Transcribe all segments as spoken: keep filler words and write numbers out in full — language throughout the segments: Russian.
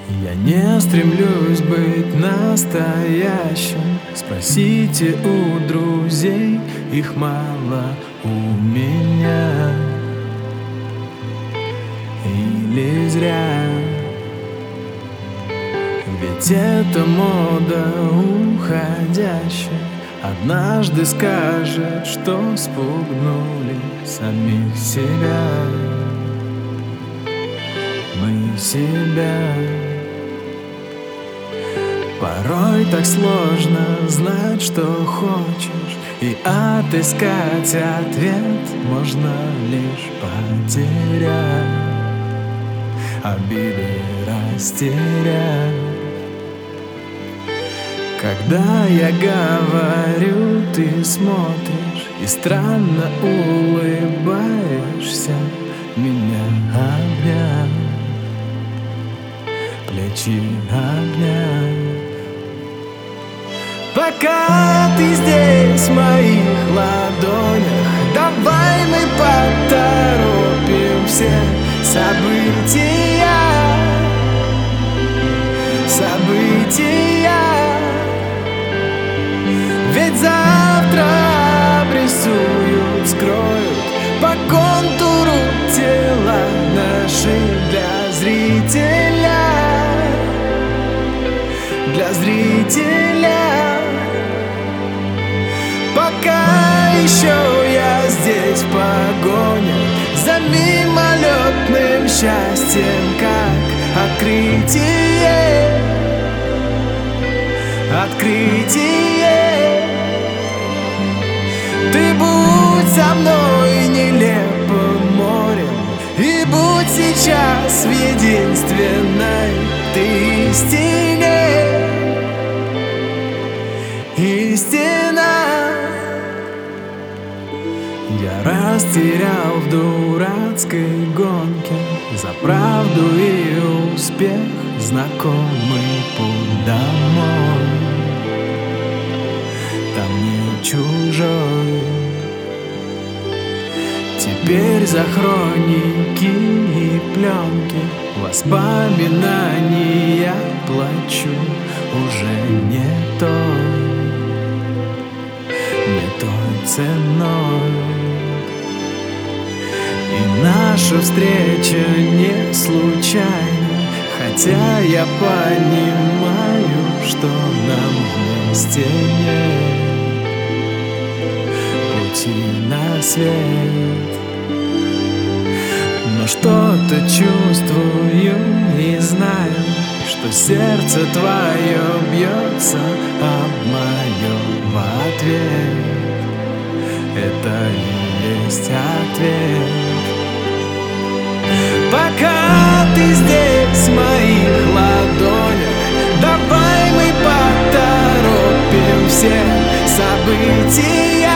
Я не стремлюсь быть настоящим. Спросите у друзей, их мало у меня. Или зря, ведь это мода уходящая. Однажды скажет, что спугнули самих себя. Мы себя. Порой так сложно знать, что хочешь, и отыскать ответ можно лишь потерять, обиды растерять. Когда я говорю, ты смотришь и странно улыбаешься, меня обняв, плечи обняв. Пока ты здесь в моих ладонях, давай мы поторопим все события, события. Ведь завтра обрисуют, скроют по контуру тела наши для зрителя, для зрителя. Пока еще я здесь в погоне за мимолетным счастьем, как открытие, открытие. Ты будь со мной нелепым морем, и будь сейчас в единственной ты истине, истина. Я растерял в дурацкой гонке за правду и успех знакомый путь домой. Там не чужой. Теперь за хроники и пленки воспоминания плачу уже не той, не той ценой. И наша встреча не случайна, хотя я понимаю, что нам вместе нет пути на свет. Но что-то чувствую и знаю, что сердце твое бьется об мое в ответ. Это и есть ответ. Пока ты здесь в моих ладонях, давай мы поторопим все события,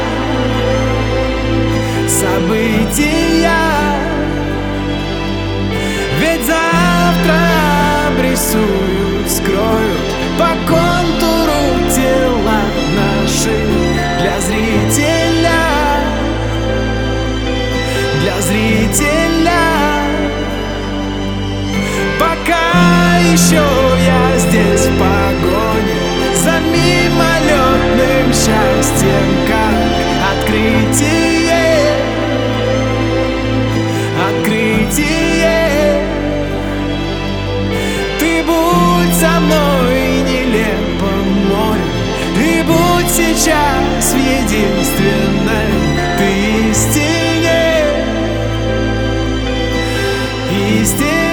события. Ведь завтра обрисуют, скроют по контуру тела наши для зрителя, для зрителя. Пока еще я здесь в погоне за мимолетным счастьем, как открытие, открытие. Ты будь со мной нелепым морем, и будь сейчас в единственной ты истине, истине.